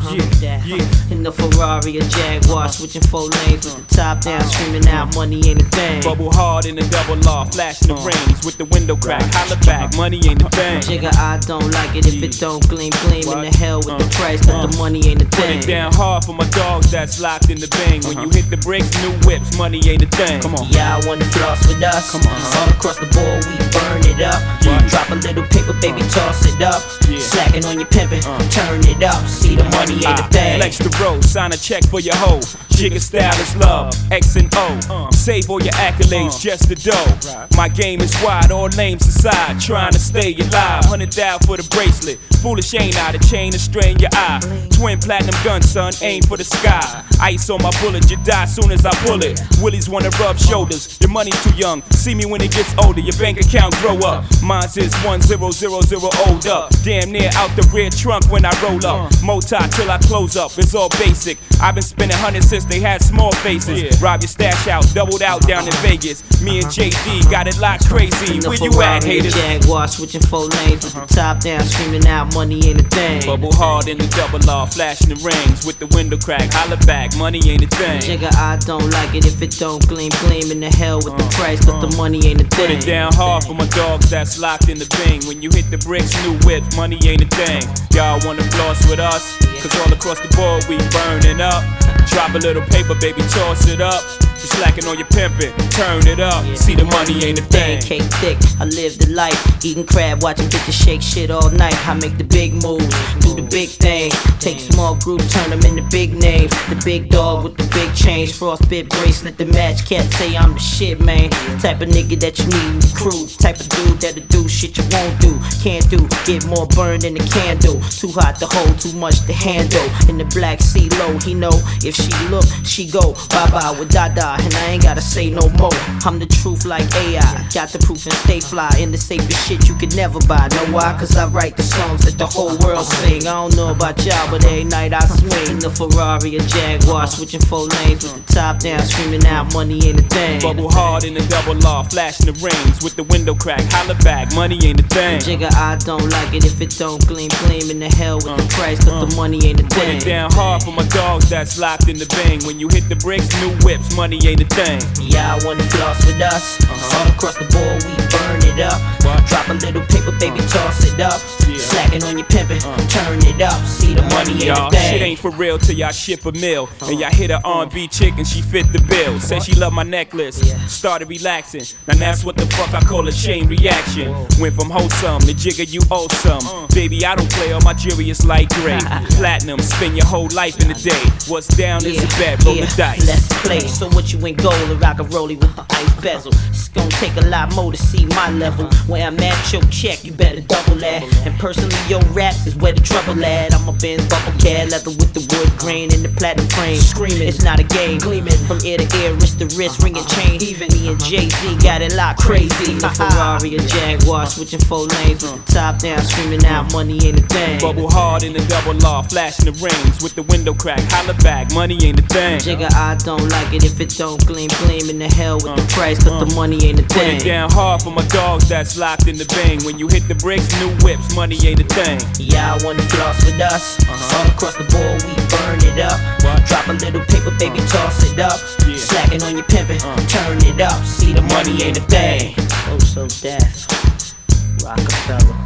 In the Ferrari or Jaguar, switching 4 lanes with the top down, screaming out, money ain't a thing. Bubble hard in the double law, flashing the rings with the window crack. Holla back, money ain't a thing. Jigga, I don't like it if it don't gleam. In the hell with the price, but the money ain't a thing. Put it down hard for my dogs that's locked in the bang. When you hit the bricks, new whips, money ain't a thing. Come on. Yeah, I wanna floss with us. All across the board, we burn it up. Drop a little paper, baby, toss it up. Slacking on your pimpin', turn it up. See the money ain't a thing. Flex the road, sign a check for your hoe. Jigga style is love, X and O. Save all your accolades, just the dough. My game is wide, all names aside. Trying to stay alive, 100,000 for the bracelet. Foolish ain't I, the chain to strain your eye. Twin platinum gun, son, aim for the sky. Ice on my bullet, you die soon as I pull it. Willies wanna rub shoulders, your money's too young. See me when it gets older, your bank account grow up. Mine's is 1000 old up. Damn near out the rear trunk when I roll up. Moti till I close up, it's all basic. I've been spending hundreds since they had small faces. Rob your stash out, doubled out down in Vegas. Me and JD got it locked crazy. Where you at, haters? Jaguar, switching 4 lanes with the top down, screaming out, money ain't a thing. Bubble hard in the double law, flashing the rings with the window crack. Holla back, money ain't a thing. Jigga, I don't like it if it don't gleam. In the hell with the price, but the money ain't a thing. Put it down hard for my dogs that's locked in the bing. When you hit the bricks, new whip, money ain't a thing. Y'all wanna floss with us? Cause all across the board we burning up. Drop a little paper, baby, toss it up. You slacking on your pimpin', turn it up. See the money ain't a thing. Cake thick, I live the life. Eating crab, watching bitches shake shit all night. I make the big moves, do the big thing. Take small groups, turn them into big names. The big dog with the big change, frostbit bracelet, the match cat say I'm the shit, man. Type of nigga that you need in the crew. Type of dude that'll do shit you won't do, can't do. Get more burned than a candle. Too hot to hold, too much to handle. In the Black Sea low, he know if she look, she go bye-bye with Dada. And I ain't gotta say no more. I'm the truth like AI. Got the proof and stay fly. In the safest shit you could never buy. Know why? Cause I write the songs that the whole world sing. I don't know about y'all, but every night I swing. In the Ferrari or Jaguar, switching 4 lanes with the top down, screaming out, money ain't a thing. Bubble hard in the double law, flashing the rings with the window crack. Holla back, money ain't a thing. Jigga, I don't like it if it don't gleam. In the hell with the price, but the money ain't a thing. Put it down hard for my dogs that's locked in the bang. When you hit the bricks, new whips, money ain't a thing. Yeah, I wanna floss with us. All across the board, we burn it up. Drop a little paper, baby, toss it up. Slacking on your pimpin', turn it up. See the money ain't a thing. Shit ain't for real till y'all ship a meal. And y'all hit a R&B chick and she fit the bill. Said she loved my necklace, started relaxing. Now that's what the fuck I call a chain reaction. Went from wholesome to jigger, you awesome. Baby, I don't play, all my jewelry is light gray. Platinum, spend your whole life in a day. What's down is a bet, roll the dice. Let's play. So what you ain't gold and rock a rollie with the ice bezel. It's gonna take a lot more to see my level. Where I'm at, your check, you better double that. And personally, your raps is where the trouble at. I'm a Benz buckle cat, leather with the wood grain and the platinum frame. Screaming, it's not a game. Gleaming from ear to ear, wrist to wrist, ringing chain. Even me and Jay-Z got it locked crazy. A Ferrari or Jaguar, switching 4 lanes with the top down, screaming out, money ain't a thing. Bubble hard in the double law, flashing the rings with the window crack. Holla back, money ain't a thing. Jigga, I don't like it if it don't gleam. In the hell with the price, but the money ain't a thing. Put it down hard for my dogs that's locked in the bang. When you hit the bricks, new whips, money ain't a thing. Yeah, I wanna floss with us. All across the board, we burn it up. Drop a little paper, baby, toss it up. Slacking on your pimpin', turn it up. See the money ain't a thing. So death, Rockefeller,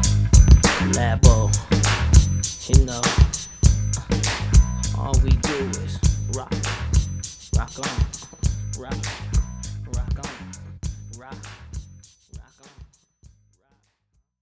Labo. You know, all we do is rock on, rock.